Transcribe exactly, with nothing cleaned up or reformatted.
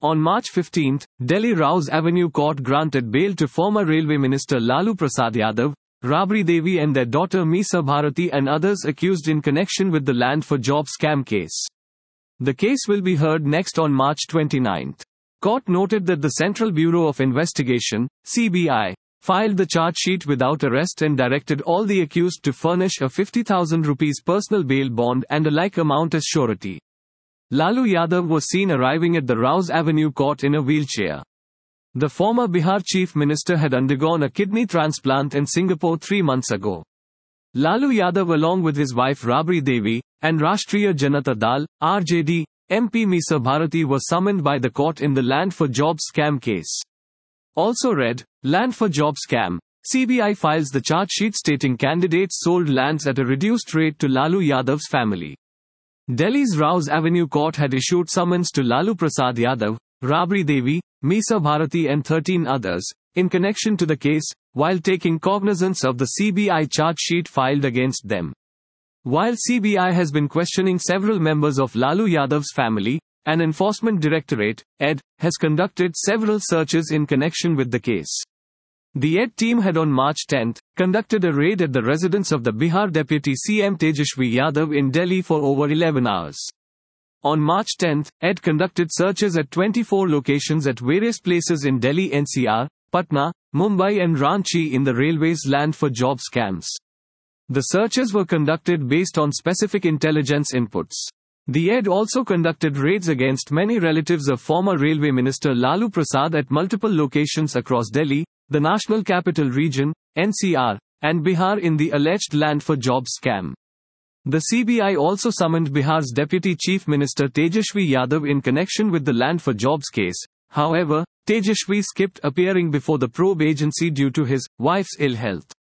On March fifteenth, Delhi Rouse Avenue Court granted bail to former Railway Minister Lalu Prasad Yadav, Rabri Devi and their daughter Meesa Bharati and others accused in connection with the Land for Job scam case. The case will be heard next on March twenty-ninth. Court noted that the Central Bureau of Investigation, C B I, filed the charge sheet without arrest and directed all the accused to furnish a fifty thousand rupees personal bail bond and a like amount as surety. Lalu Yadav was seen arriving at the Rouse Avenue Court in a wheelchair. The former Bihar Chief Minister had undergone a kidney transplant in Singapore three months ago. Lalu Yadav along with his wife Rabri Devi, and Rashtriya Janata Dal, R J D, M P Meesa Bharati were summoned by the court in the Land for Job scam case. Also read, Land for Job scam. C B I files the charge sheet stating candidates sold lands at a reduced rate to Lalu Yadav's family. Delhi's Rouse Avenue Court had issued summons to Lalu Prasad Yadav, Rabri Devi, Meesa Bharati and thirteen others, in connection to the case, while taking cognizance of the C B I charge sheet filed against them. While C B I has been questioning several members of Lalu Yadav's family, an Enforcement Directorate, E D, has conducted several searches in connection with the case. The E D team had on March tenth, conducted a raid at the residence of the Bihar Deputy C M Tejashwi Yadav in Delhi for over eleven hours. On March tenth, E D conducted searches at twenty-four locations at various places in Delhi N C R, Patna, Mumbai and Ranchi in the railway's Land for Job scams. The searches were conducted based on specific intelligence inputs. The E D also conducted raids against many relatives of former Railway Minister Lalu Prasad at multiple locations across Delhi, the National Capital Region, N C R, and Bihar in the alleged Land for Job scam. The C B I also summoned Bihar's Deputy Chief Minister Tejashwi Yadav in connection with the Land for Jobs case. However, Tejashwi skipped appearing before the probe agency due to his wife's ill health.